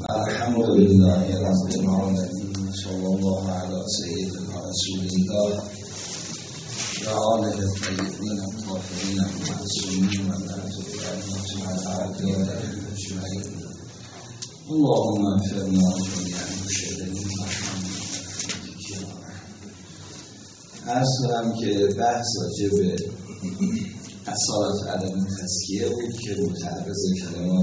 الحمد لله رب العالمين صلی الله علی سیدنا رسول الله و آله الطیبین الطاهرین المعصومین و لعنة الله علی اعدائهم اجمعین. اللهم اغفرنا جمیعا المشرکین عرض کنم که بحث راجع به اصالت عدم تزکیه بود که متعرض کلمات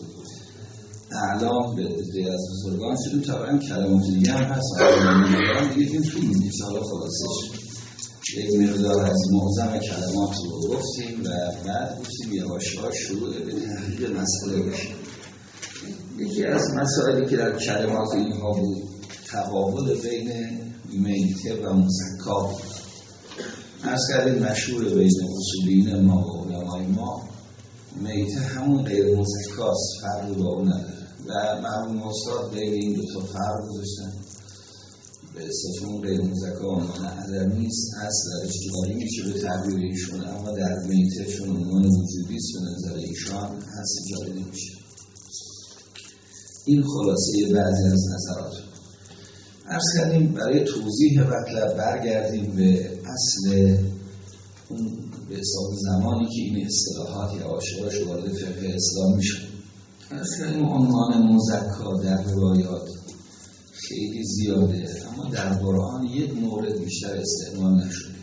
اعلام به عده از بزرگان شدیم. طبعا کلمات دیگه هم هست دیگه این طول می‌کشه. حالا خلاصش یک مقدار از معظم کلمات رو گفتیم و بعد گفتیم یه حاشیه‌ها شروع به تحقیق مسئله بشه. یکی از مسائلی که در کلمات اینها بود تقابل بین میته و مزکا بود. عرض کردیم مشهور بین اصولین ما و علمای ما میته همون غیر مزکاست، فرقی با اون نداره و مرحوم استاد بین این دو تا فرق گذاشتن. به اصطلاح غیر مزکا عنوان عدمی است، اصل اجتماعی میشه به تعبیر ایشون، اما در میته چون عنوان وجودی است به نظر ایشان اصل جاری نمیشه. این خلاصه بعضی از نظرات. عرض کردیم برای توضیح مطلب برگردیم به اصل اون به حساب زمانی که این اصطلاحات یا آشکارش وارد فقه اسلام میشه. عرض کردیم عنوان مزکا در روایات خیلی زیاده، اما در قرآن یک مورد بیشتر استعمال نشده.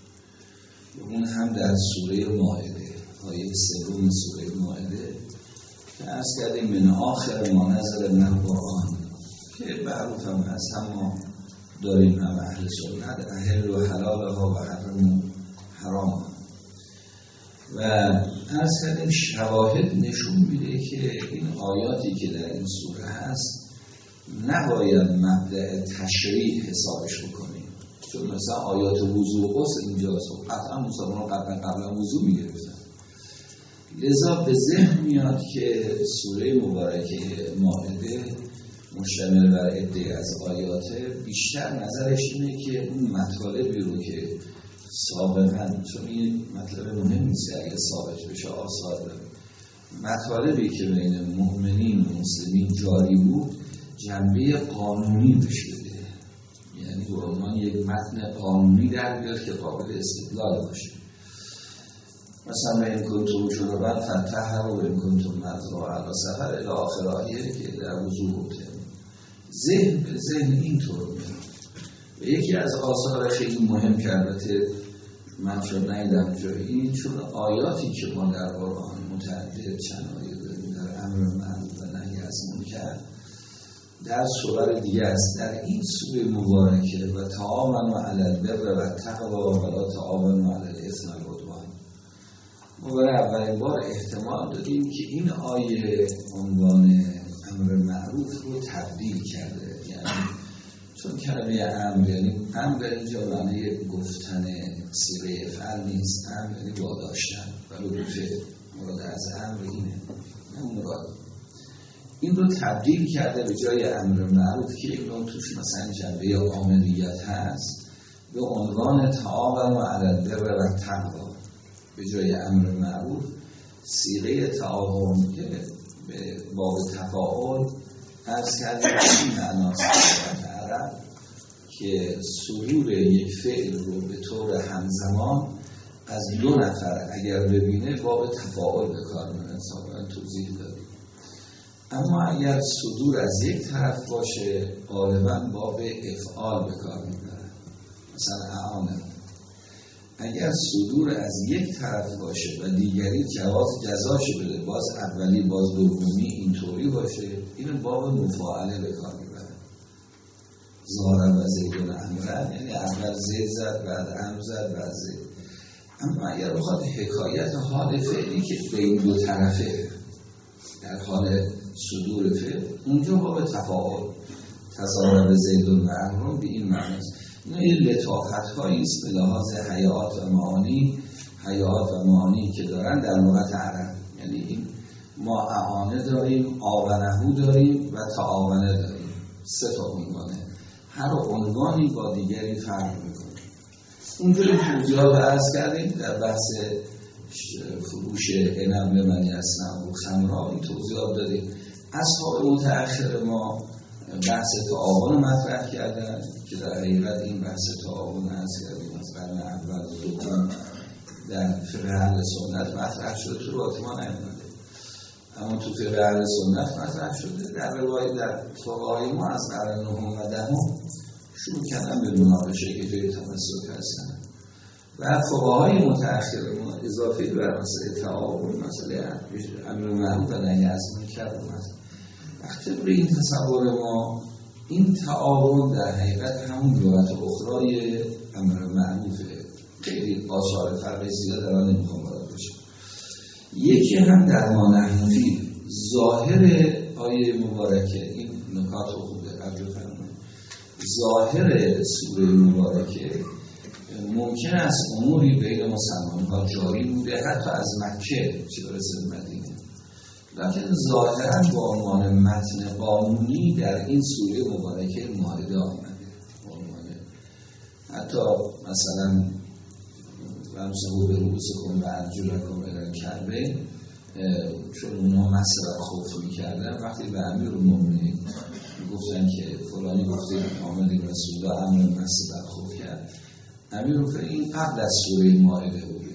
اون هم در سوره مائده، آیه 3 سوره مائده که عرض کردیم من آخر ما نزل من القرآن که معروف هم هست، اما داریم هم اهل سنت اهل و حلال ها و حرام و عرض کردیم شواهد نشون میده که این آیاتی که در این سوره هست نباید مبدأ تشریع حسابش بکنیم، چون مثلا آیات وضوء و غسل اینجاست و قطعا مسلمانان قبلا وضوء میگرفتن. لذا به ذهن میاد که سوره مبارکه مائده مشتمل بر عده از آیات بیشتر نظرش اینه که اون مطالبی رو که سابقا، چون این مطلب مهم نیست اگه ثابت بشه آثار داره، مطالبی که بین مؤمنین و مسلمین جاری بود جنبه قانونی بشه بده، یعنی به عنوان یک متن قانونی در بیاد که قابل استدلال باشه. مثلا به این کنتون جنوبا فتحر و به این کنتون مطرح علا سفر الی آخر آیه که در وضوع بوده. ذهن به ذهن اینطور میاد و یکی از آثار خیلی مهم که البته من چون نیدم جایی، چون آیاتی که ما در قرآن متعدد چند آیه داریم در امر معروف و نهی از منکر در سور دیگه است. در این سوره مبارکه و تعاونوا علی البر و التقوی و لا تعاونوا علی الاثم والعدوان، ما برای اولین بار احتمال دادیم که این آیه عنوان امر معروف رو تبدیل کرده، یعنی چون کلمه امر یعنی امر اینجا معنی گفتن صیغه فعل نیست، امر یعنی واداشتن و لطفه، مراد از امر اینه، نه مراد. این رو تبدیل کرده به جای امر معروف که این رو توش مثلا جنبه عاملیت هست به عنوان تعاونوا علی البر و التقوی، به جای امر معروف صیغه تعاون که به باب تفاعل عرض کردیم این معناست عرب که صدور یک فعل رو به طور همزمان از دو نفر اگر ببینه باب تفاعل به کار میبره، سابقا توضیح دادیم. اما اگر صدور از یک طرف باشه غالبا باب افعال به کار میبره، مثلا اعانه. اگر صدور از یک طرف باشه و دیگری جزاش بده، باز اولی باز دومی اینطوری باشه، این باب مفاعله به کار میبره. ضارب و زیدون امرن، یعنی اول زید زد بعد امر زد بعد زید. اما اگر بخواد حکایت حال فعلی که بین دو طرفه در حال صدور فعل، اونجا باب تفاعل تضارب زیدون و امرن به این معنی است. این لطافت هایی است به لحاظ حیات و معانی که دارن در لغت عرب. یعنی این ما اعانه داریم، آونهو داریم و تعاونه داریم، 3 تا عنوانه، هر عنوانی با دیگری فرق میکنه. اونجا این توضیحات عرض کردیم در بحث فروش عنب لمن یصنع خمرا، این توضیحات دادیم. اصحاب متأخر ما بحث تعاون مطرح کردن که در حقیقت این بحث تعاون هست کردیم از قرن اول و دوم در فقه اهل سنت مطرح شده، تو راتمان نیامده، اما تو فقه اهل سنت مطرح شده. در روایت در فقهای ما از قرن نهم و دهم شروع کردن به مناقشه که جای تمسک هستن و فقهای متأخر ما اضافه بر مسئله تعاون، مسئله امر معروف و نهی از منکر اومد. وقتی به این تصور ما این تعاون در حقیقت همون لغت اخرای امر معروفه، خیلی آثار فرق زیاد در آن نمیخوام وارد بشم. یکی هم در ما نحن فیه ظاهر آیه مبارکه، این نکات خوب قبل فرمودید، ظاهر سوره مبارکه ممکن است اموری بین مسلمان‌ها جاری بوده حتی از مکه چه برسه به مدینه، لکن ظاهرا با عنوان متن قانونی در این سوره مبارکه مائده آمده. حتی مثلا وامسحوا برؤوسکم و ارجلکم الی الکعبین، چون اونها مسح خوف میکردن، وقتی به امیرالمومنین گفتن که فلانی گفته آمدیم رسول الله امر مسح خوف کرد، امیرالمومنین این قبل از سوره مائده بوده،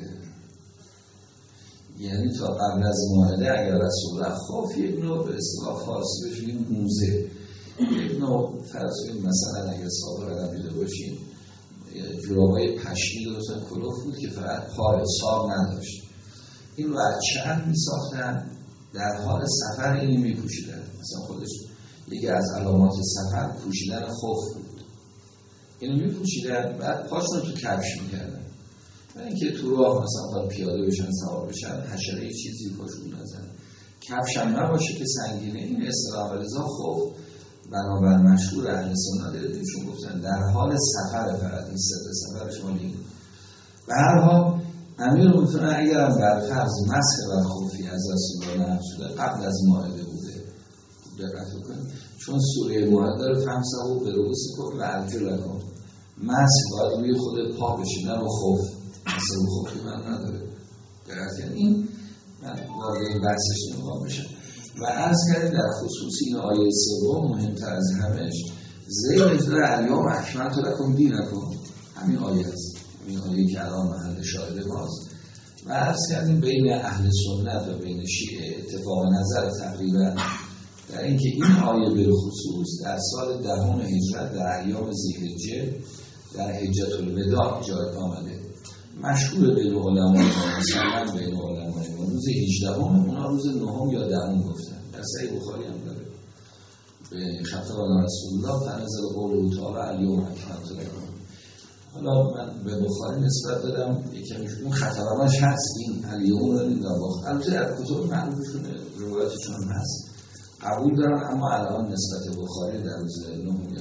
یعنی تا قبل از مائده اگر رسول الله خوف یک نوع به اصطلاح فارسی بشیم موزه، یک نوع فرض کنیم مثلا اگر سابق قدم دیده باشیم جورابای پشمی درستن کلوف بود که فقط پای ساب نداشت، این رو از چرم می ساختن، در حال سفر اینی می پوشیدن، مثلا خودش یکی از علامات سفر پوشیدن خوف بود، اینو می پوشیدن بعد پاشون تو کفش می کردن و اینکه تو راه مثلا پیاده بشن سوار بشن حشره چیزی پاشون نزن، کفش هم نباشه که سنگینه، این اصطلاح ولذا خوف بنابر مشهور اهل سنت دیدشون گفتن در حال سفر، فقط این سفر شما نیم. به هر حال امیرالمومنین اگر هم بر فرض مسح و خوفی از رسول الله نقل شده قبل از مائده بوده، دقت کنید، چون سوره مائده رو فامسحوا برؤوسکم و ارجلکم، مسح باید روی خود پا بشه نه با خوف، مثلا خوفی من نداره، دقت کنید. این من وارد این بحثش نمیخوام بشم و عرض کردیم در خصوص این آیه سوم مهمتر از همش زیر الیوم اکملت لکم دینکم، همین آیه است، همین آیه که الان محل شاهد ماست و عرض کردیم بین اهل سنت و بین شیعه اتفاق نظر تقریبا در اینکه این آیه به خصوص در سال 10 هجرت در ایام ذی‌حجه در حجة الوداع جای آمده، مشهور بین علمای ما، مثلا بین علمای ما روز 18 اونا روز 9 یا 10 گفتن، در صحیح بخاری هم داره به خطاب رسول الله تنزل قوله تعالی الیوم اکملت لکم. حالا من به بخاری نسبت دادم یکم اون خطابش هست، این الیوم رو نمیدونم البته در کتب معروفشون روایتشون هم هست قبول دارم، اما الان نسبت بخاری در روز 9 یا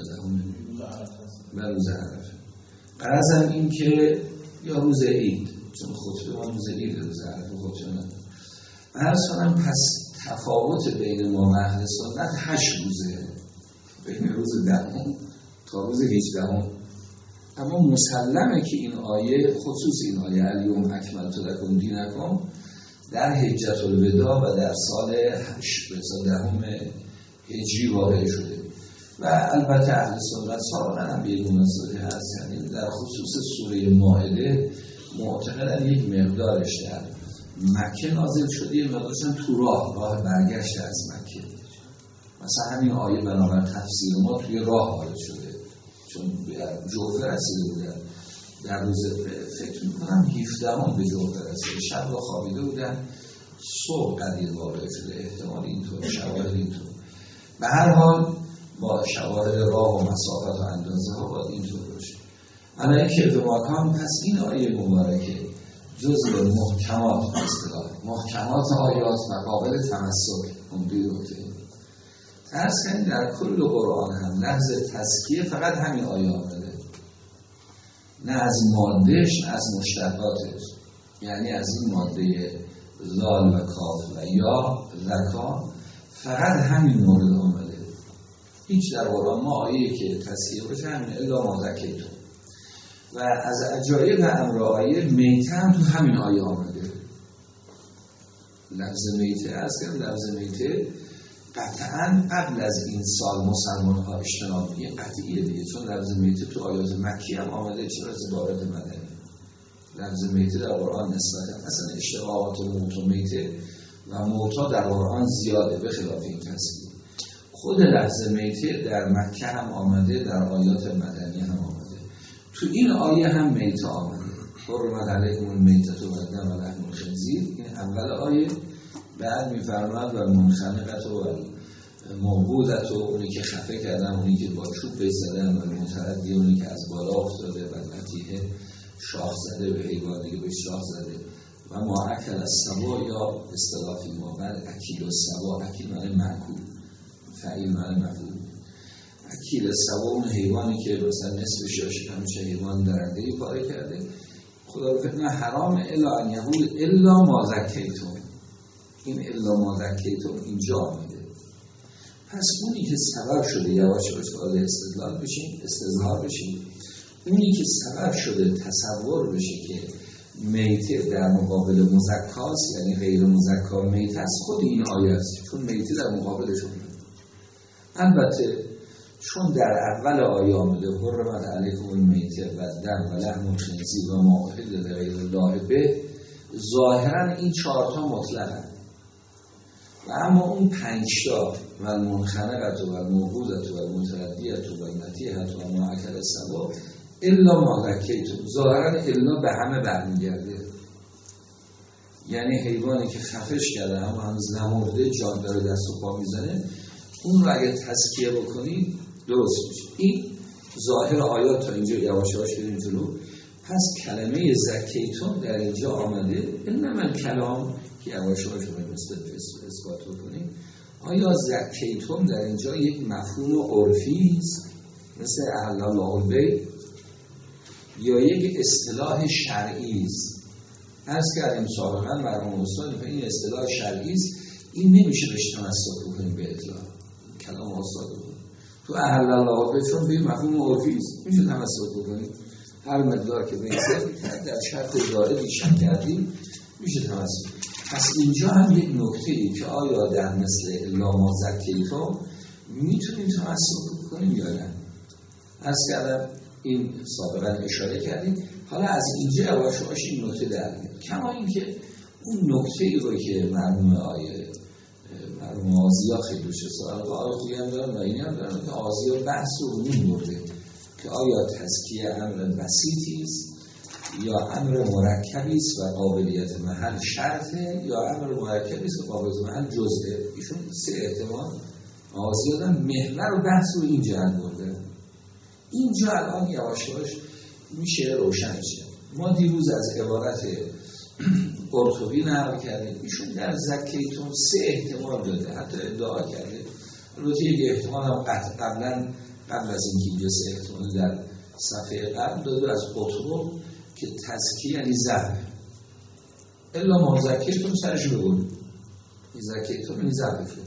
10 و روز عرفه. غرضم این که یا روز عید، چون خطبه ما روز عید، روز عرفه خطبه نداره. عرض کنم پس تفاوت بین ما و اهل سنت 8 روزه، بین روز 10 تا روز 18. اما مسلمه که این آیه، خصوص این آیه الیوم اکملت لکم دینکم در حجة الوداع و در سال 10 هجری واقع شده و البته اهل سنت سابقا هم به این مناسبتی هست، یعنی در خصوص سوره مائده معتقدن یک مقدارش در مکه نازل شده، یک مقدارشون تو راه برگشت از مکه، مثلا همین آیه بنابر تفسیر ما توی راه وارد شده، چون به جوفه رسیده بودن در روز فکر میکنم 17 به جوفه رسیده، شب را خوابیده بودن، صبح قدیر واقع شده، احتمال اینطور، شواهد اینطور. به هر حال با شواهد راه و مسافت و اندازه ها باید اینطور باشه. الان که به مکان پس این آیه مبارکه جزء محکمات اصطلاح محکمات آیات و قابل تمسک امدیدوته. عرض کنید در کل قرآن هم لفظ تزکیه فقط همین آیه آمده، نه از مادهش، از مشتقاتش، یعنی از این ماده زال و کاف و یا زکا فقط همین مورد آمده. هیچ در قرآن ما آیه که تزکیه باشه همین الا ما زکیتم. و از عجایب امر آیه میته هم تو همین آیه آمده. لفظ میته از که لفظ میته قطعاً قبل از این سال مسلمان ها اجتناب میگه قطعیه دیگه، چون لفظ میته تو آیات مکی هم آمده، چرا از عبارت مدنی. لفظ میته در قرآن نسبت اصلا اشتقاقات موت و میته و موتا در قرآن زیاده به خلاف این تصویر. خود لفظ میته در مکه هم آمده، در آیات مدنی هم آمده. تو این آیه هم میته آمده، حرمت علیکم المیتة والدم ولحم الخنزیر، این اول آیه. بعد میفرماد و منخنقت و موقودت و اونی که خفه کردن، اونی که با چوب بهش زدن، و متردی اونی که از بالا افتاده و نتیه شاخ زده به حیوان دیگه به شاخ زده. و ما اکل از سبا یا اصطلافی ما بعد اکیل و سبا، اکیل معنی مأکول، فعیل معنی مفعول. اکیل سبا اون حیوانی که مثلا نصفش یا شکمش حیوان درندهی پاره کرده، خدا رو فتنه حرام الا ان یقول الا ما زکیتم. این الا ما زکیتم اینجا آمده. پس اونی که سبب شده یواش یواش وارد استدلال بشیم، استظهار بشیم، اونی که سبب شده تصور بشه که میته در مقابل مزکاست، یعنی غیر مزکا میته است، خود این آیه است، چون میته در مقابلشون. البته چون در اول آیه آمده حرمت علیکم المیته و الدم و لحم الخنزیر و ما اهل لغیر الله به، ظاهرا این 4 تا مطلقه، و اما اون 5 تا و المنخنقت و الموقوذة و المتردیة و النطیحة و ما اکل السبع الا ما ذکیتم، ظاهرا الا به همه برمیگرده. یعنی حیوانی که خفش کرده اما هنوز نمرده، جان داره دست و پا میزنه، اون رو اگه تزکیه بکنید درست میشه. این ظاهر آیات تا اینجا یواش یواش بریم جلو. پس کلمه زکیتون در اینجا آمده، انما کلام که یواش یواش رو اثبات بکنیم. آیا زکیتون در اینجا یک مفهوم عرفی است مثل احل الله البیع، یا یک اصطلاح شرعی است؟ عرض کردیم سابقا مرحوم استاد این اصطلاح شرعی است، این نمیشه بهش تمسک بکنیم به اطلاق کلام استاد بود. تو احل الله البیع چون به مفهوم عرفی است میشه تمسک بکنیم، هر مقدار که بهتر در شرط زائدی شک کردیم میشه تمسک. پس اینجا هم یک نکته‌ای که آیا در مثل الا ما زکیتم میتونیم تمسک بکنیم یا نه. عرض کردم این سابقا اشاره کردیم، حالا از اینجا یواش یواش این نکته در میاد. کما اینکه اون نکته‌ای رو که مرحوم آزیا خیلی دوست داره و آیه خوبی هم دارن و اینی هم دارن که آزیا بحث رو برده که آیا تزکیه امر بسیطی است یا امر مرکبی است و قابلیت محل شرطه، یا امر مرکبی است و قابلیت محل جزئه. ایشون 3 احتمال آزیا دارن، محور و بحث رو این جهت برده. اینجا الان یواش یواش میشه روشن شه. ما دیروز از عبارت قرطبی نقل کردیم، ایشون در زکیتون 3 احتمال داده، حتی ادعا کرده. البته یک احتمال هم قبل از اینکه اینجا 3 احتمال در صفحه قبل داده از قطب که تزکیه یعنی ذبح، الا ما زکیتون سرش بگون، این زکیتون یعنی ذبح کنید.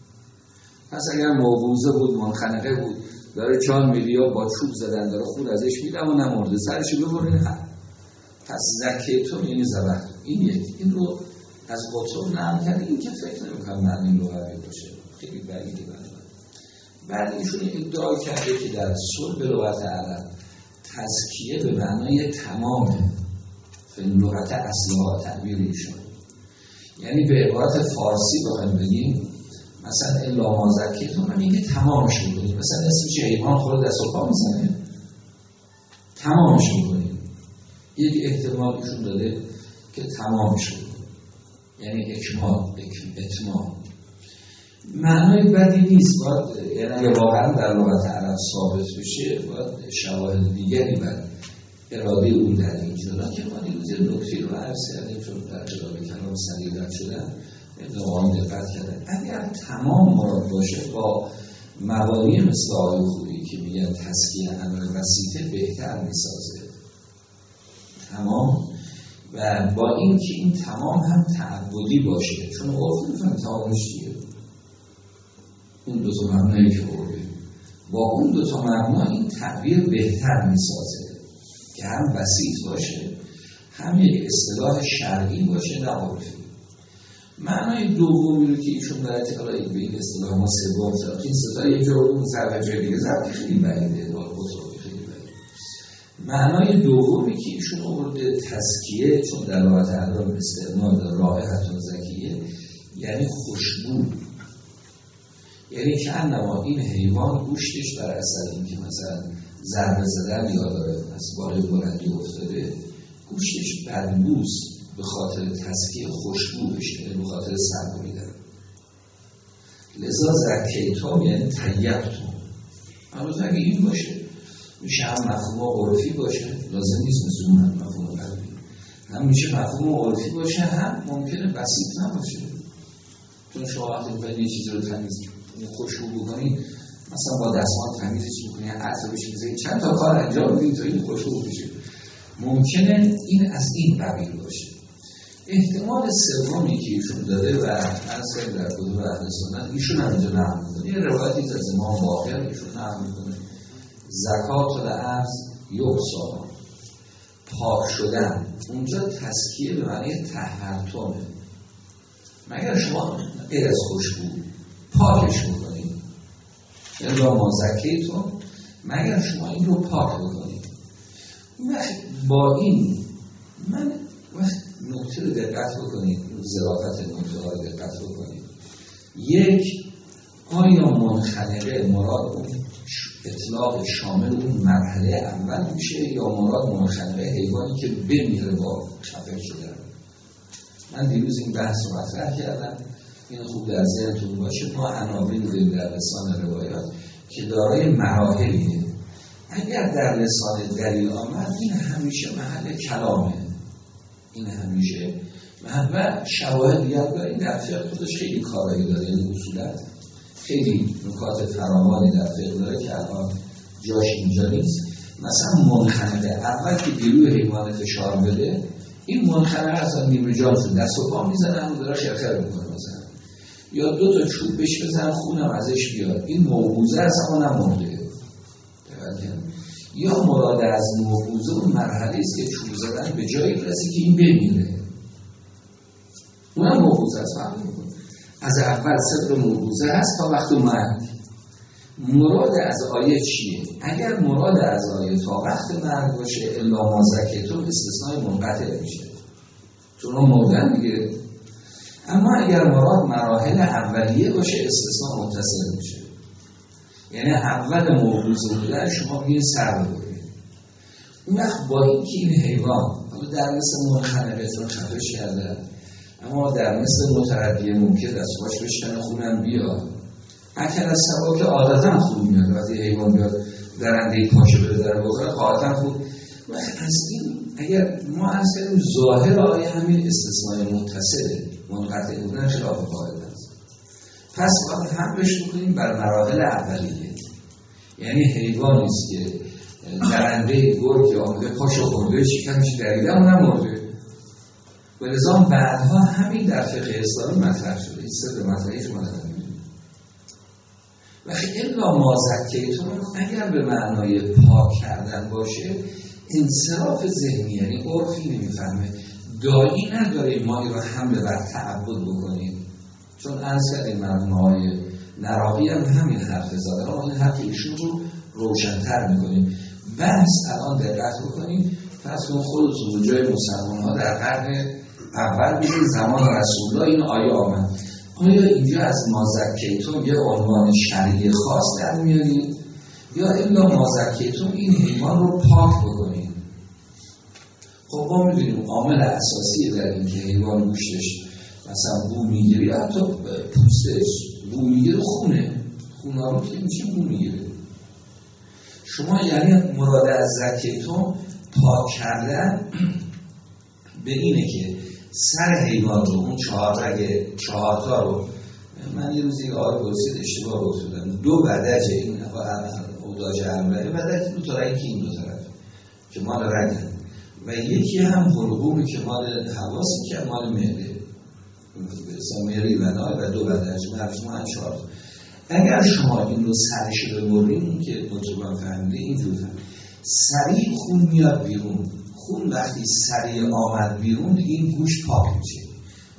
پس اگر موقوذه بود، منخنقه بود، داره جان میلیا با چوب زدن داره خون ازش میده اما نمرده، سرش ببرین. پس زکیتون یعنی ذبح. این رو از قطب نقل کرده. این که فکر نمی‌کنم معنی لغوی باشه، خیلی بعیده. بعد ایشون ادعا کرده که در صلب لغت عرب تزکیه به معنای تمامه، فی لغت اصلها تعبیر ایشون، یعنی به عبارت فارسی بخوایم بگیم مثلا الا ما زکیتم من میگه تمامش میکنیم، مثلا نصف حیوان خود دست و پا میزنه تمامش میکنیم. یک احتمال ایشون داده که تمامش میکنیم یعنی اتمام. معنای بدی نیست، باید یعنی واقعا در لغت عرب ثابت بشه باید شواهد دیگری بر اراده اون در اینجا که ما دیروز نکته رو عرض کردیم، چون در کتاب کلام سلیل رد شدن ادعاان دقت کردن. اگر تمام مراد باشه با مبانی مثل آیه خوبی که میگن تزکیه امر بسیطه بهتر میسازه تمام، و با این که این تمام هم تعبدی باشه، چون عرف میفهم تمامش چیه. اون 2 تا مبنایی که برده با اون 2 تا مبنا این تعبیر بهتر میسازه که هم بسیط باشه هم یک اصطلاح شرعی باشه نه عرفی. معنای دومی رو که ایشون برای حالا به این اصطلاح ما سوم شد، این ستاره یک جور ضرب جای دیگه ضرب خیلی بعیده، خیلی بعیده. معنای دومی که ایشون آورده تزکیه، چون دلالت علی استعمال رائحة زکیه یعنی خوشبو، یعنی که انما این حیوان گوشتش بر اثر این که مثلا ضربه زدن یا داره از بالای بلندی افتاده، گوشتش بدبوست به خاطر تزکیه خوشبو بشه، به خاطر سرگویی داره. لذا زکیتم یعنی طیبتم. اما اگه این باشه میشه هم مفهوم عرفی باشه، لازم نیست مثل اون مفهوم قلبی، هم میشه مفهوم عرفی باشه، هم ممکنه بسیط نباشه. چون شما وقتی باید یه چیزی رو تمیز خوشبو بکنید، مثلا با دستمال تمیزش میکنید، عطر بشه بزنید، چند تا کار انجام بدید تا این خوشبو بشه. ممکنه این از این قبیل باشه. احتمال سومی که ایشون داده و از در کتب اهل سنت ایشون هم اینجا نقل میکنه، یه روایتی از امام باقر ایشون نقل میکنه، زکات الارض یحصی، پاک شدن، اونجا تزکیه به معنی طهرتمه. مگر شما غیر از خوشبو پاکش بکنید، یعنی ما زکیتم، مگر شما این رو پاک بکنید. با این من نکته رو دقت بکنید، ظرافت نکته ها رو دقت بکنید. یک، آیا منخنقه مراد اون اطلاق شامل اون مرحله اول میشه یا مراد منخنقه حیوانی که بمیره با خفه شدن؟ من دیروز این بحث رو مطرح کردم، این خوب در ذهنتون باشه. ما عناوین داریم در لسان روایات که دارای مراحلیه. اگر در لسان دلیل آمد این همیشه محل کلامه، این همیشه و شواهد دیگر داریم. در فقه خودش خیلی کارایی داره، این اصولا خیلی نکات فراوانی در فقه داره که الان جاش اینجا نیست. مثلا منخنقه اول که گلوی حیوان فشار بده، این منخنقه اصلا نیمه جان شد، دست و پا میزنن و داره شرخر میکنه مثلا، یا دو تا چوب بهش بزنن خونم ازش بیاد، این موقوزه از اما نمونده. یا مراد از موقوزه اون مرحله است که چوب زدن به جایی برسی که این بمیره، اونم موقوزه است. فهم میکنه از اول صدر موقوزه هست تا وقت مرگ. مراد از آیه چیه؟ اگر مراد از آیه تا وقت مرگ باشه الا ما زکیتم استثنای منقطع میشه، چون اون مردن دیگه. اما اگر مراد مراحل اولیه باشه استثناء متصل میشه، یعنی اول موقوزه بودن شما میگین سر بکنید. اون وقت با اینکه این حیوان در مثل منخنقه چون خفش کرده، اما در مثل متربیه ممکن دست باش بشکنه خونم بیاد، اکل از سبا که عادتا خون میاد، وقتی حیوان بیاد درنده پاشه بره در بکنه عادتا خون. و از این اگر ما از کنیم ظاهر آیه همین استثنای متصله، منقطع بودن خلاف قاعده است. پس باید هم بهش بکنیم بر مراحل اولیه، یعنی حیوانی است که درنده گرگ یا آمده پاشو خورده شکمش دریده اون هم مرده. و لذا بعدها همین در فقه اسلامی مطرح شده، این سر مطرحی شما نداریم. و الا ما زکیتم اگر به معنای پاک کردن باشه انصراف ذهنی، یعنی عرفی نمیفهمه، دایی نداره ما این رو حمله بر تعبد بکنیم. چون انصر این مرموهای نراقی هم همین حرف زاده، ما این حرف ایشون رو روشن‌تر میکنیم. بحث الان دقت بکنیم، پس کن خودتون جای مسلمان ها در قرن اول بیدید زمان رسول الله این آیه آمد. آیا اینجا از ما زکیتم یه عنوان شرعی خاص در میارید یا الا ما زکیتم این حیوان رو پاک بکنید؟ خب ما میدونیم عامل اساسی در این که حیوان گوشتش مثلا بو میگیره یا حتی پوستش بو میگیره، خونه رو که میشه بو میگیره. شما یعنی مراد از زکیتم پاک کردن به اینه که سر حیوان رو، اون چهار تا رو، من یه روزی آقای پرسید اشتباه گفتم، دو بدج این اوداج اولیه، بدج دو تا رنگ که این دو طرف که مال رگن و یکی هم حلقومی که مال حواسی که مال معده، سامری و نای و دو بدج مجموعاً 4. اگر شما این رو سرش ببرین که مطلوبا فهمیده اینجور سریع خون میاد بیرون، خون وقتی سریع آمد بیرون این گوشت پاک میشه.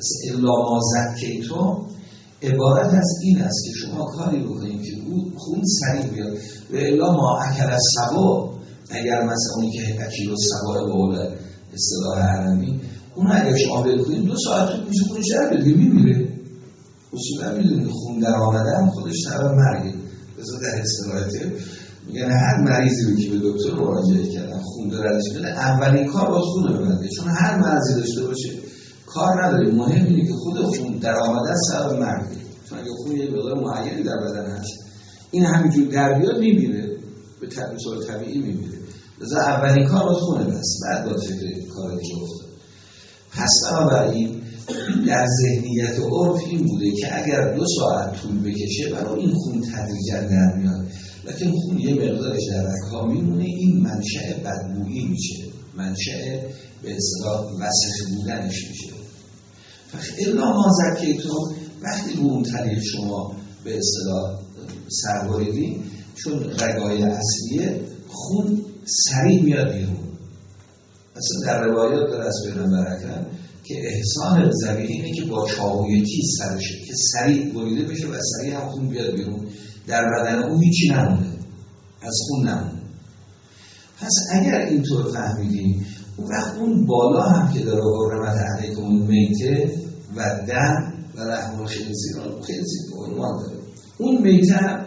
پس الا ما زکیتم عبارت از این است که شما کاری بکنید که خون سریع بیاد. و الا ما اکل السبع، اگر مثلا اونی که اکیل السبع به قول اصطلاح عربی، اون اگر شما بکنید 2 ساعت طول میشه خونش در بیاد میمیره. اصولا میدونید خون در آمدن خودش سبب مرگه. بذار در اصطلاحات میگن هر مریضی رو که به دکتر مراجعه کردن خون داره ازش میاد، اولین کار باز خون رو ببنده، چون هر مرضی داشته باشه کار نداره، مهم اینه که خود خون در آمدن سبب مرگه. چون اگه خون یه مقدار معینی در بدن هست این همینجور در بیاد میمیره، به طور طبیعی میمیره. لذا اولین کار باز خونه بس، بعد باید فکر کار دیگه افتاد. پس بنابراین در ذهنیت و عرف این بوده که اگر 2 ساعت طول بکشه برای این خون تدریجا در میاد، لیکن خون یه مقدارش در رگ‌ها میمونه، این منشأ بدبویی میشه، منشأ به اصطلاح وسخ بودنش میشه. الا ما زکیتم، وقتی رو اون طریق شما به اصطلاح سر بریدین، چون رگای اصلیه خون سریع میاد بیرون. اصلا در روایات داره از پیغمبر اکرم که احسان ذبیح اینه که با چاقوی تیز سرشه که سریع بریده بشه و سریع هم خون بیاد بیرون، در بدن اون هیچی نمونه، از خون نمونه. پس اگر اینطور فهمیدیم اون وقت اون بالا هم که داره حرمت علیکم المیته و دم و لحم الخنزیر، خنزیر عنوان داره، اون میته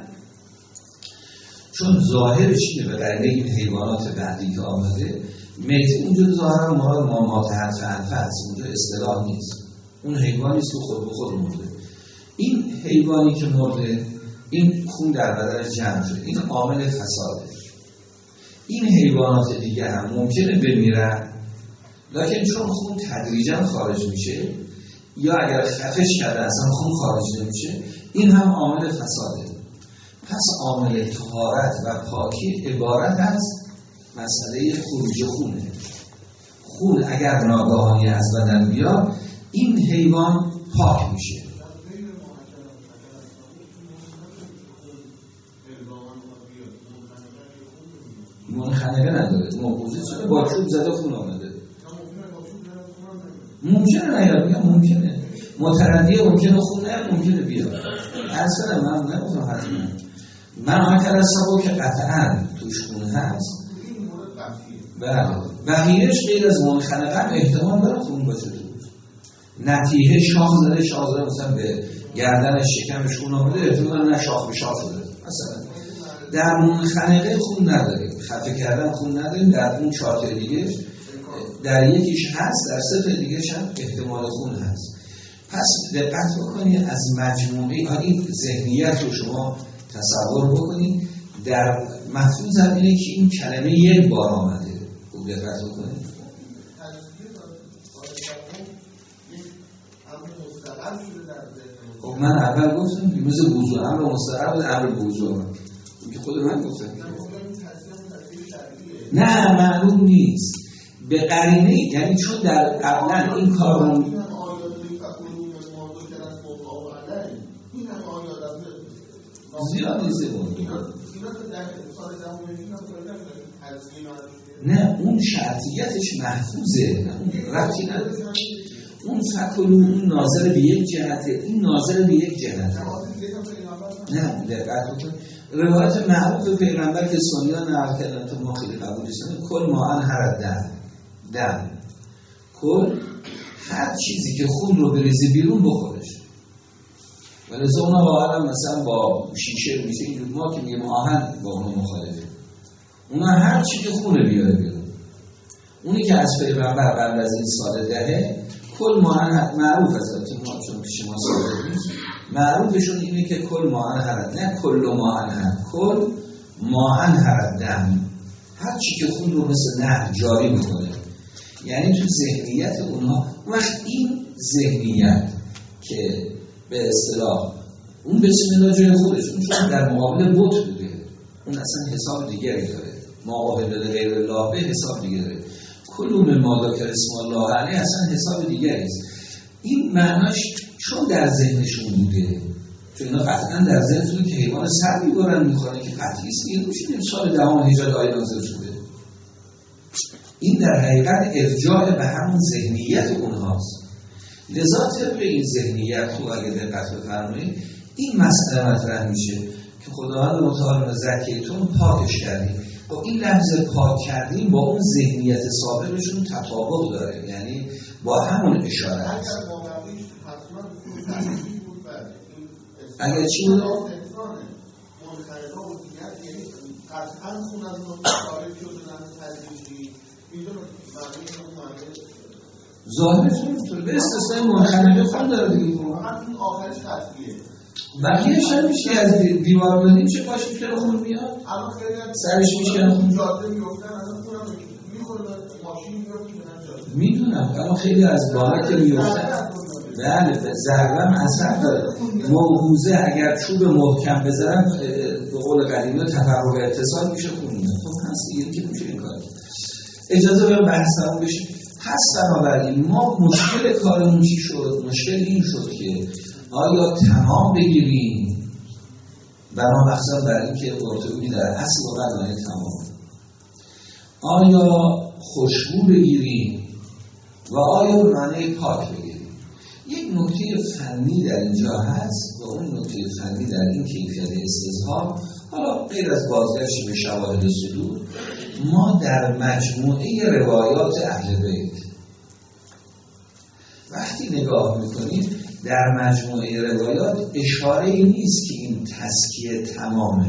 چون ظاهرش اینه به قرینه این حیوانات بعدی که آمده، میته اونجا ظاهرا مراد ما تحت انفه است، اونجا اصطلاح نیست، اون حیوانی است که خود به خود مرده. این حیوانی که مرده این خون در بدن جمع شده، این عامل فساده. این حیوانات دیگه هم ممکنه بمیرن، لکن چون خون تدریجا خارج میشه یا اگر خفش کرده اصلا خون خارج نمیشه، این هم عامل فساده. پس عامل طهارت و پاکی عبارت از مسئله خروج خونه. خون اگر ناگهانی از بدن بیاد این حیوان پاک میشه. منخنقه نداره، موقوزه شده با چوب زده خون آمده. ممکنه نیاد، میگم ممکنه متردیه، ممکنه خون نیاد، ممکنه بیاد. اصلا من نمیدونم حتما من آنکر از سبا که قطعا توش خون هست. بله بقیهش غیر از منخنقه هم احتمال داره خون باشه توش. نتیه شاخ زده، شاخ زده مثلا به گردنش شکمش خون آمده، احتمال نه شاخ به شاخ زده. مثلا در منخنقه خون نداریم، خفه کردن خون نداریم، در اون 4 تا دیگه در یکیش هست، در 3 تا دیگهش هم احتمال خون هست. پس دقت بکنید از مجموعه این ذهنیت رو شما تصور بکنید. در مفهوم اینه که این کلمه یک بار آمده. خوب دقت بکنید. خب من اول گفتم که مثل وضو امر مستقر بود، امر وضو که خود من گفتم نه معلوم نیست به قرینه، یعنی چون در قبلا این کار رو زیاد نیست نه اون شرطیتش محفوظه، نه اون ربطی نداره. اون فکلو اون ناظر به یک جهته، این ناظر به یک جهته. نه دقت بکنید روایت معروف پیغمبر که سنیان نقل کردن تو ما خیلی قبول نیستن، کل ما انهر دم کل هر چیزی که خون رو بریزه بیرون بخورش. ولی از اونا واقعا مثلا با شیشه میشه این ما که میگیم آهن با اون مخالفه، اونا هر چی که خونه بیاره بیرون. اونی که از پیغمبر قبل از این سال دهه کل ما معروف از ما چون پیش ما سال نیست، معروفشون اینه که کل ما انهر، نه کل ما انهر، کل ما انهر دم، هر چی که خون رو مثل نهر جاری میکنه. یعنی تو ذهنیت اونها وقت این ذهنیت که به اصطلاح اون بسم الله جای خودش اون چون در مقابل بت بوده، اون اصلا حساب دیگری داره، مقابل غیر الله به حساب دیگری داره. کلوم ما ذکر اسم الله علیه اصلا حساب دیگری است. این معناش چون در ذهنشون بوده، چون اینا قطعا در ذهنشون که حیوان سر میبرن میخوره که قطعی است این میشه سال دهم هجری آیه نازل شده. این در حقیقت ارجاع به همون ذهنیت اونهاست. لذا طبق این ذهنیت رو اگه دقت بفرمایید این مسئله مطرح میشه که خداوند متعال زکیتون پاکش کردیم. با این لفظ پاک کردیم با اون ذهنیت سابقشون تطابق داره، یعنی با همون اشاره هست. اگر چی بود؟ ظاهرش نمیتونه به استثنای منخرطه خون داره دیگه. این آخرش قطعیه. بقیهش هم میشه از دیوار بلندی میشه پاش میکنه خون میاد سرش میشه خون جاده میفتن الان خونم میخوره ماشین میفته. میدونم اما خیلی از بالا که میفتن بله ضربه هم اثر داره. موقوزه اگر چوب محکم بذارن به قول قدیمی تفرق اتصال میشه خون میاد. خب هست دیگه که میشه این کار. اجازه برم بحثمون بشه. پس بنابراین ما مشکل کارمون چی شد؟ مشکل این شد که آیا تمام بگیریم بنا مقصد برای این که قرطبی در اصل و معنی تمام، آیا خوشبو بگیریم و آیا معنی پاک بگیریم. یک نکته فنی در اینجا هست و اون نکته فنی در این کیفیت استظهار، حالا غیر از بازگشت به شواهد صدور، ما در مجموعه روایات اهل بیت وقتی نگاه میکنیم در مجموعه روایات اشاره ای نیست که این تزکیه تمامه.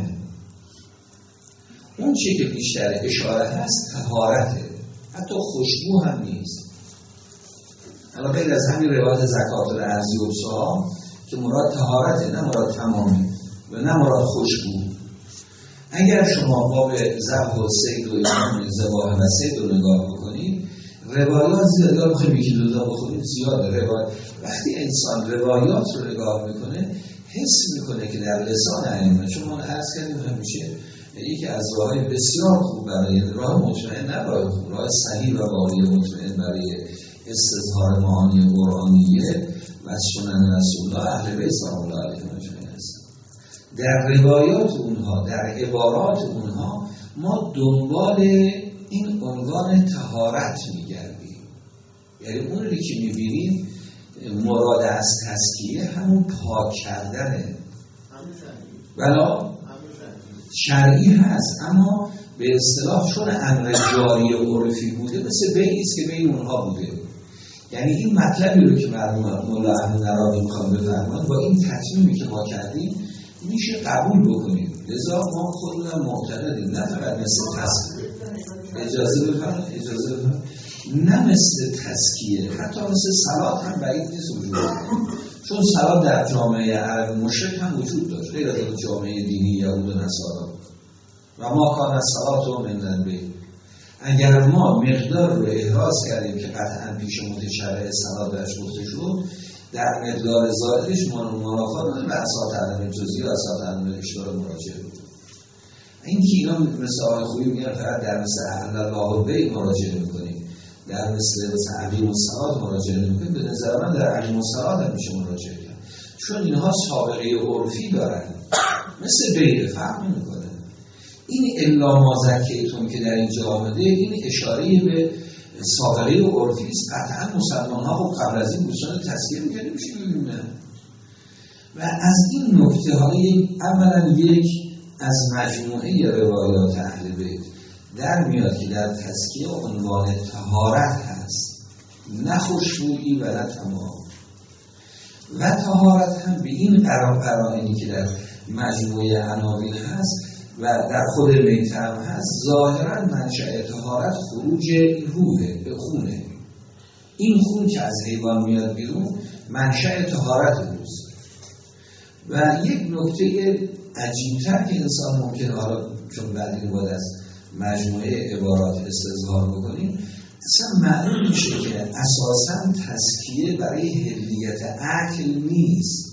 اون چی که بیشتر اشاره هست طهارته، حتی خوشبو هم نیست. حالا غیر از همین روایت زکات الارضی و سها که مراد طهارته نه مراد تمامه و نه مراد خوشبو. اگر شما باب ذبح و صید و امام ذبح و صید رو نگاه بکنید روایات زیاد بخوایم یکی دو تا بخونید زیاده روایات. وقتی انسان روایات رو نگاه میکنه حس میکنه که در لسان ائمه، چون ما عرض کردیم همیشه یکی از راههای بسیار خوب برای راه مطمئن، نه راه صحیح و واقعی مطمئن برای استظهار معانی قرآنیه و سنن رسول الله اهل بیت سلام الله علیهم اجمعین است. در روایات اونها، در عبارات اونها ما دنبال این عنوان طهارت میگردیم. یعنی اونی که میبینیم مراد از تزکیه همون پاک کردنه. بلا شرعی هست اما به اصطلاح چون امر جاری و عرفی بوده مثل بیعیست که بین اونها بوده. یعنی این مطلبی رو که مرحوم مولا احمد نراقی میخوام بفرمایند با این تصمیمی که ما کردیم میشه قبول بکنیم. لذا ما خودمون معتقدیم نه فقط مثل تزکیه، اجازه بفرمایید نه مثل تزکیه، حتی مثل صلات هم بعید نیست وجود داره. چون صلات در جامعه عرب مشرک هم وجود داشت غیر از جامعه دینی یهود و نصارا. و ما کان الصلات و من البیت، اگر ما مقدار رو احراز کردیم که قطعا پیش متشرع صلات درش گفته شد در مقدار زائدش منافات داره و اساس عدم جزئی و اساس عدم اشتراک مراجعه بود. این که اینا مثل آقای خوبی میگن فقط در مثل اهل الله بیت مراجعه میکنیم، در مثل عقیم الصلات مراجعه نمیکنیم. به نظر من در عقیم الصلات هم میشه مراجعه کرد، چون اینها سابقه عرفی دارن مثل بیت فرق نمیکنه. این الا ما زکیتون که در اینجا آمده این اشاره به سابقه و عرفی است. قطعا مسلمان ها خب قبل از این دوستان تزکیه میکنه میشه ببینه. و از این نکته های اولا یک از مجموعه روایات اهل بیت در میاد که در تزکیه عنوان طهارت هست، نه خوشبویی و نه تمام. و طهارت هم به این قرائنی که در مجموعه عناوین هست و در خود بیت هم هست ظاهرا منشأ طهارت خروج روحه به خونه. این خون که از حیوان میاد بیرون منشأ طهارت اوست. و یک نکته عجیب‌تر که انسان ممکنه حالا چون بعد این باید از مجموعه عبارات استظهار بکنیم اصلا معلوم میشه که اساساً تزکیه برای حلیت عقل نیست،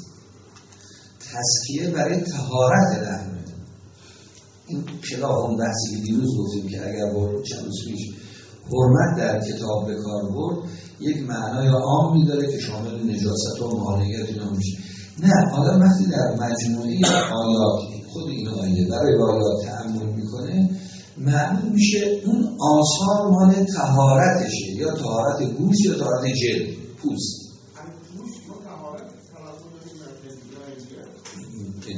تزکیه برای طهارت لحمه. این خلاف اون بحثی که دیروز گفتیم که اگر چند روز پیش حرمت در کتاب به کار برد یک معنای عامی داره که شامل نجاست و مانعیت اینا میشه. نه، آدم وقتی در مجموعه آیات خود این آیه و روایات تأمل میکنه معلوم میشه اون آثار مال طهارتشه، یا طهارت گوشت یا طهارت جلد پوست.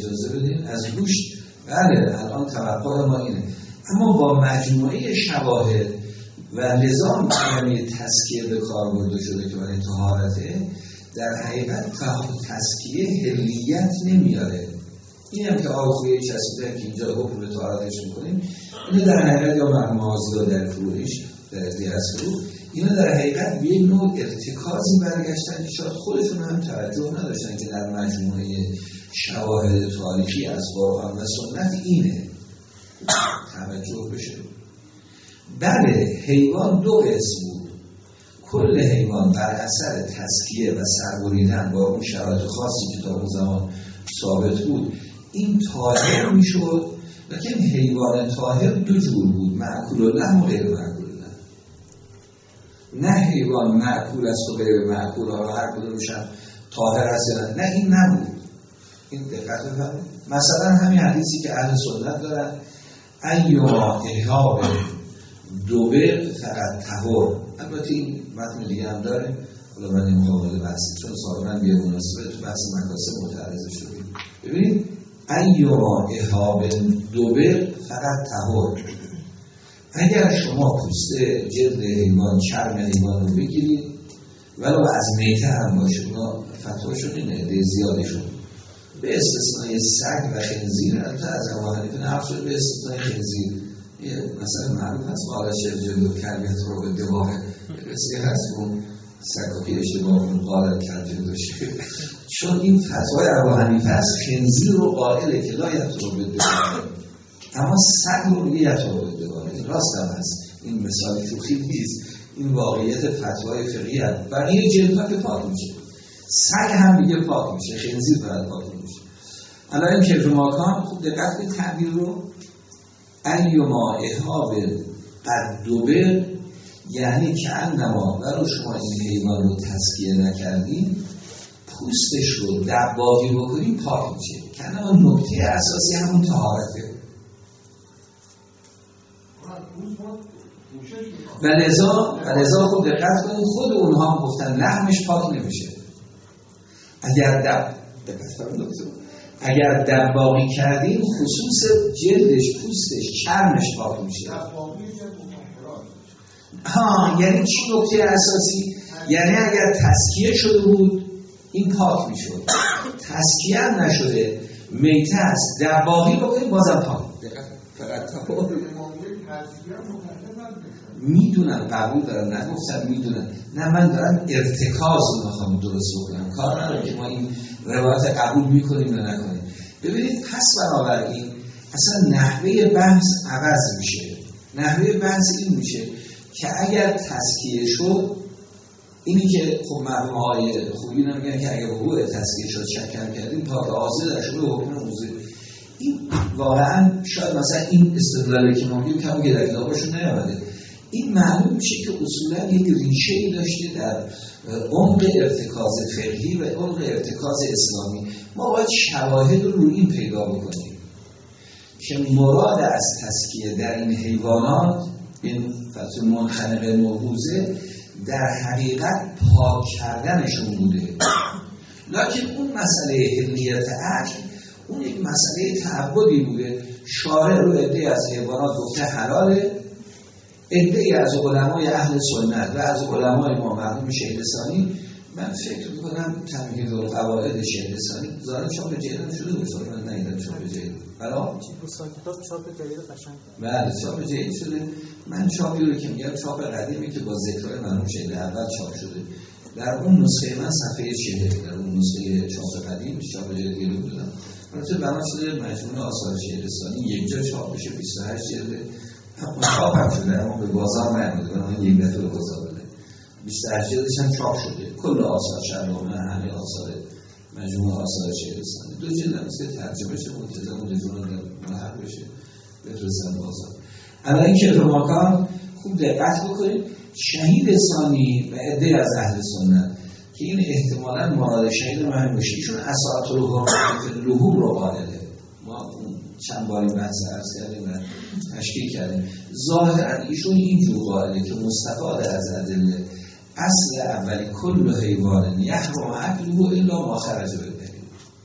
اجازه بدین از گوشت. بله الان توقع ما اینه، اما با مجموعه شواهد و نظام کلمه تزکیه به کار برده شده که برای طهارته، در حقیقت تزکیه حلیت نمیاره. این هم که آخویه چسبیده که اینجا حکم به طهارتش میکنیم، اینو در حقیقت یا مرمازی ها در فروعش در دیاز فرو، اینو در حقیقت به یک نوع ارتکازی برگشتن که شاید خودشون هم توجه نداشتن که در مجموعه شواهد تاریخی از قرآن و سنت اینه توجه بشه. بله حیوان دو قسم بود. کل حیوان بر اثر تزکیه و سربریدن با اون شرایط خاصی که تا اون زمان ثابت بود این طاهر میشد، لیکن حیوان طاهر دو جور بود، معکول اللحم و غیر معکول اللحم. نه حیوان معکول است و غیر معکول ها هر کدومش هم طاهر است، نه این نبود. این دقت بفرمایید. مثلا همین حدیثی که اهل سنت دارن ایما احاب دوبر فقط طهور، البته این متن دیگه هم داره، حالا من نمیخوام وارد بحثی چون سابقا به مناسبت تو بحث مکاسب متعرض شدیم. ببینید ایما احاب دوبر فقط طهور، اگر شما پوست جلد حیوان چرم حیوان رو بگیرید ولو از میته هم باشه، اونا فتواشون اینه عده زیادشون به استثنای سگ و خنزیر، البته از ابو حنیفه نقل شده به استثنای خنزیر. مثلا معروف هست قال شیخ جلد کلبیت رو به دواره قصه هست اون سگاکی اشتباه اون قال کلبیت داشته، چون این فتوای ابو حنیفه هست خنزیر رو قائله که لا یترو به دواره، اما سگ رو میگه یترو به دواره. این راست هم هست، این مثال شوخی نیست، این واقعیت فتوای فقهی هست. بقیه جلدها که پاک میشه، سگ هم میگه پاک میشه، خنزیر باید پاک میشه. الان این که ماکان خوب دقت به تعبیر رو، ایما احاب قد دوبر یعنی که انما برای شما این حیوان رو تزکیه نکردین پوستش رو دباغی بکنین پاک میشه، که انما نکته اساسی همون طهارته. و لذا خود دقت کنید خود اونها هم گفتن لحمش پاک نمیشه. اگر دباغی کردیم خصوص جلدش، پوستش، چرمش پاک میشه. یعنی چی نکته اساسی؟ یعنی اگر تزکیه شده بود این پاک میشد، تزکیه هم نشده میته است دباغی بکنید بازم پاک. فقط میدونن قبول دارن، نگفتن میدونن، نه من دارم ارتکاز رو میخوام درست بکنم، کار نداره که ما این روایت قبول میکنیم یا نکنیم. ببینید پس بنابراین اصلا نحوه بحث عوض میشه. نحوه بحث این میشه که اگر تزکیه شد، اینی که خب مرحوم های خوبی نمیگن که اگر وقوع تزکیه شد شکم کردیم پاک آزه در شده حکم موضوع، این واقعا شاید مثلا این استدلالی که ما میگیم کم که در کتابشون نیامده، این معلوم میشه که اصولا یک ریشه‌ای داشته در عمق ارتکاز فقهی و عمق ارتکاز اسلامی. ما باید شواهد رو روی این پیدا بکنیم که مراد از تزکیه در این حیوانات، این فتح منخنقه موضوعه در حقیقت پاک کردنشون بوده، لکن اون مسئله حلیت اکل اون یک مسئله تعبدی بوده. شارع رو عده‌ای از حیوانات گفته حلاله، عده‌ای از علمای اهل سنت و از علمای ما مرحوم شیخ ثانی، من فکر می‌کنم تمهید و قواعد شیخ ثانی ظاهرا چاپ جدید شده باشه، من ندیدم چاپ جدید. برام کتاب چاپ جدید قشنگ. بله چاپ جدید شده. من چاپی رو که میگم چاپ قدیمی که با ذکرای مرحوم شیخ اول چاپ شده. در اون نسخه من صفحه 40، در اون نسخه چاپ قدیم چاپ جدید رو دادم. البته بنا شده مجموعه آثار شیخ ثانی یک جا چاپ بشه 28 جلد. چاپ هم شده اما به بازار نیامده، من یک دفعه به بازار بده 28 جلدش هم چاپ شده، کل آثار شرحنامه همه آثار مجموعه آثار شیخ ثانی. دو جلد هم که ترجمه شه منتظم و رجوع ملحق بشه بفرستن بازار. الان این که ماکان خوب دقت بکنید، شهید ثانی و عده از اهل سنت که این احتمالاً مراد شهید مهم باشه، ایشون اساطیر اللحوم رو قائله. ما چند بار این بحث عرض کردیم و تشکیل کردیم. ظاهرا ایشون اینجور قائله که مستفاد از ادله اصل اولی کل حیوان یحرم اکله الا ما خرج بالدلیل.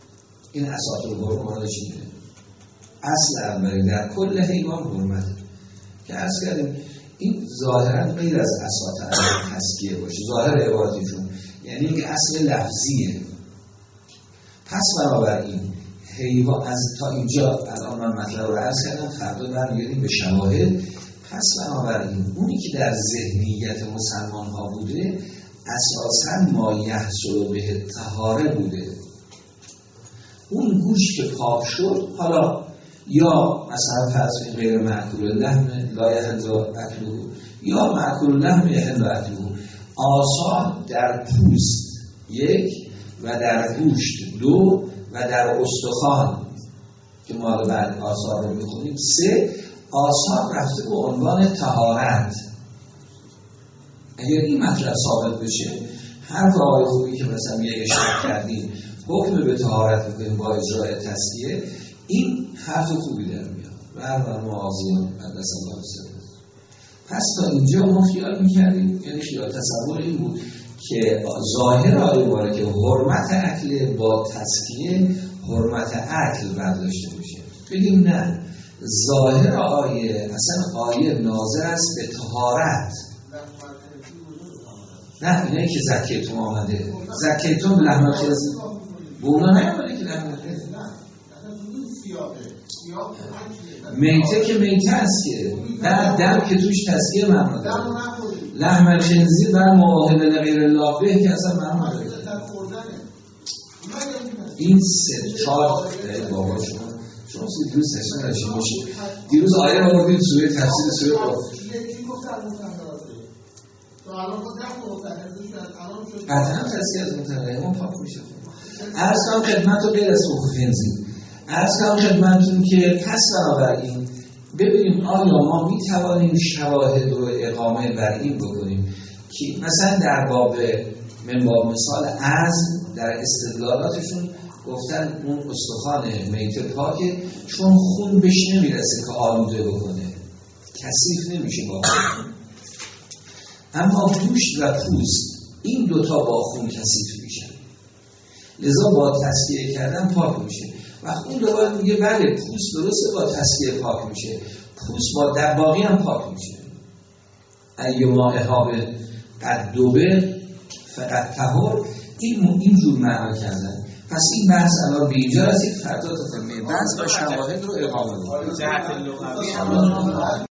این اساطیر الحرمه مالش اینه. اصل اولی در کل حیوان حرمته که عرض کردیم این ظاهرا غیر از اساطیر تسکیه باشه، ظاهر عبارتشون یعنی یک اصل لفظیه. پس بنابراین حیوان از تا اینجا الان من مطلب رو عرض کردم، فردا برمیگردیم به شواهد. پس بنابراین اونی که در ذهنیت مسلمان ها بوده اساساً ما یحصل به طهاره بوده. اون گوشت که پاک شد، حالا یا مثلا فرض کنید غیر مأکول اللحم لا یحل اکله یا مأکول اللحم یحل اکله، آثار در پوست یک و در گوشت دو و در استخوان که ما بعد آثار رو میخونیم سه، آثار رفته به عنوان طهارت. اگر این مطلب ثابت بشه، هر آقای خوبی که مثلا میگه اشتراک کردیم حکم به طهارت میکنیم با اجرای تسکیه، این حرف خوبی در میاد و هر معاذین قدس الله سره. پس تا اینجا ما خیال میکردیم، یعنی خیال تصور این بود که ظاهر آیه مبارکه حرمت اکل با تسکیه حرمت اکل برداشته میشه. بگیم نه، ظاهر آیه اصلا آیه ناظر است به طهارت. نه اینایی که زکیتون آمده، زکیتون لحم الخنزیر بونا نیامده که لحم الخنزیر میته که میته است که دم که توش تسکیه معنا داره. لحم الخنزیر بر معاهده لغیر الله به که اصلا معنا داره. این سه چهار بابا شما دیروز سشن راشید باشید، دیروز آیه رو بردید سوره تفسیر سوره قاف قطعا تسکیه از متنقیه ما پاک میشه. عرض کنم خدمت رو غیر از حقوق خنزیر، عرض کنم خدمتون که پس بنابراین ببینیم آیا ما میتوانیم شواهد رو اقامه بر این بکنیم که مثلا در باب من باب مثال عزم در استدلالاتشون گفتن اون استخوان میت پاکه چون خون بهش نمیرسه که آلوده بکنه، کثیف نمیشه با خون. اما گوشت و پوست این دوتا با خون کثیف میشن، لذا با تسکیه کردن پاک میشه. وقت اون دوباره میگه بله پوست درسته با تسکیه پاک میشه، پوست با در باقی هم پاک میشه. ایما احاب قد دوبه فقط طهور، این جور معنا کردن. پس این بحث الان به اینجا رسید، فردا تا بحث با شواهد رو اقامه کنیم.